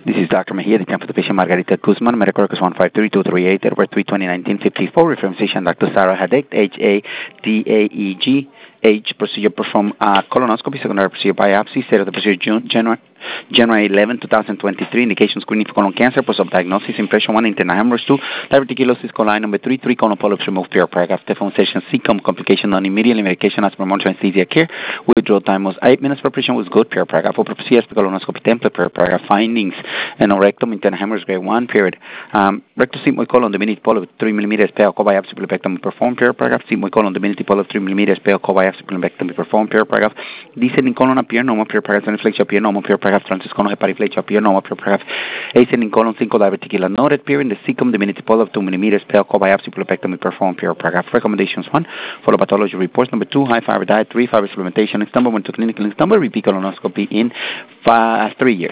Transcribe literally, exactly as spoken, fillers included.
This is Doctor Mejia, the time for the patient Margarita Guzman, medical records one five three two three eight, over three twenty nineteen fifty-four, reference physician Doctor Sarah Hadek, H A D A E G, H, procedure performed uh, colonoscopy, secondary procedure biopsy, state of the procedure June, January, January eleventh, twenty twenty-three, indication screening for colon cancer, post-op diagnosis, impression one, internal hemorrhage two, diverticulosis coli number three, three colon polyps removed, pure paragraph, telephone session C, com complication non immediately, medication as per monitoring anesthesia care, withdrawal time was eight minutes per patient was good, pure paragraph, for procedures for colonoscopy template, pure paragraph, findings, and rectum, internal hemorrhage grade one, period. Um, rectal sigmoid colon, diminutive polyp, three millimeters, pale, co-biopsy, pilobectomy performed, pure paragraph, sigmoid colon, diminutive polyp, three millimeters, pale, co-biopsy, pilobectomy performed, pure paragraph, descending colon appear normal, pure paragraph, transflexion appear normal, pure paragraph, transconal hepatiflexion appear normal, pure paragraph, ascending colon, cinco diverticular noted, period, the cecum, diminutive polyp, two millimeters, pale, co-biopsy, pilobectomy performed, pure paragraph. Recommendations one, follow pathology reports. Number two, high fiber diet. Three, fiber supplementation. Next number, went to clinical. Next number, repeat colonoscopy in five, three years.